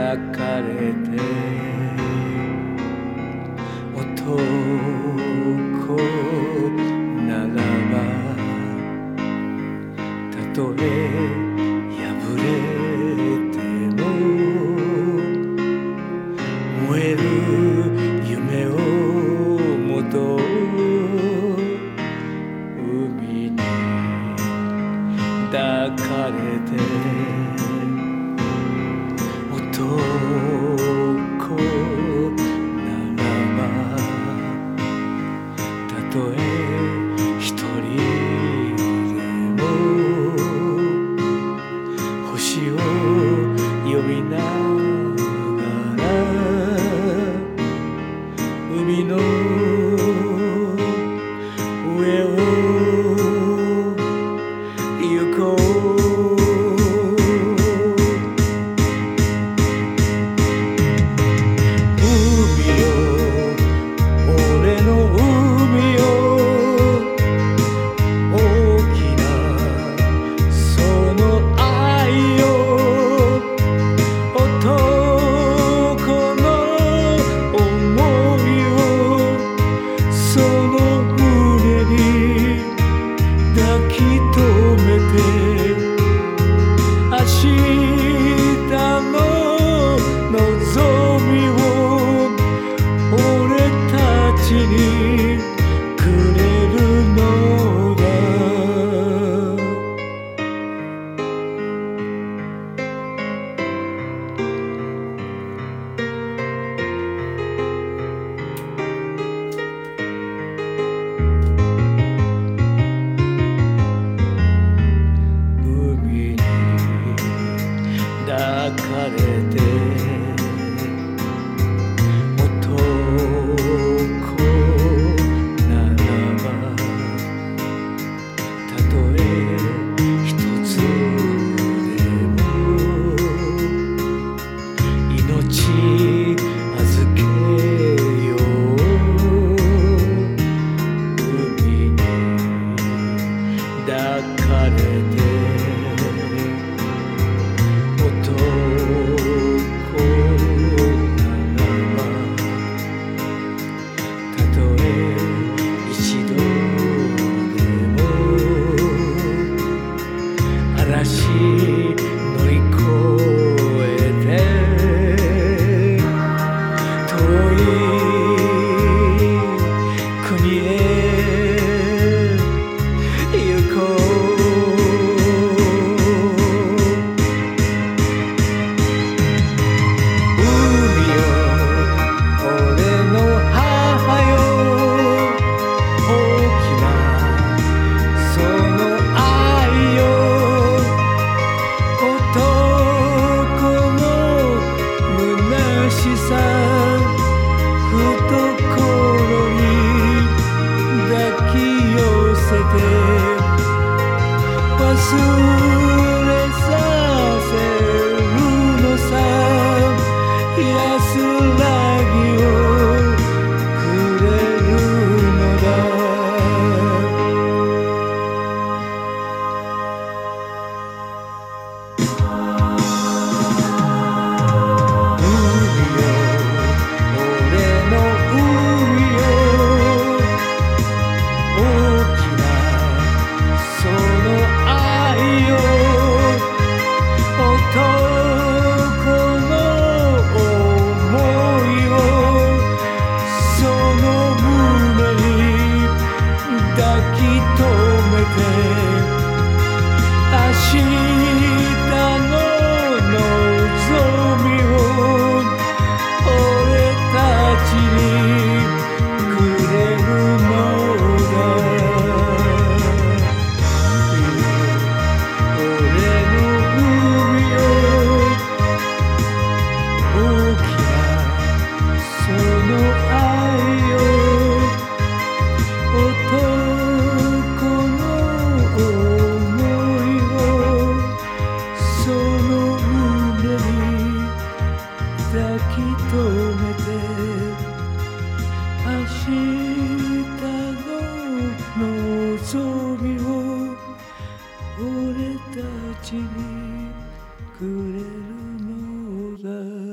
抱かれて男ならばたとえ破れても燃える夢をもと海に抱かれて男ならばたとえ一人でも星を呼びながら海の上を行こう抱かれて男ならばたとえ一つでも命預けよう海に抱かれて乗り越えて遠い国へ行こう海よ俺の母よ大きなその愛よ忘れさせるのさ安らぎをくれるのだ海よ俺の海よ大きなその愛よ男の想いをその胸に抱き留めて明日の望みを俺たちにくれるのだ望みを俺たちにくれるのだ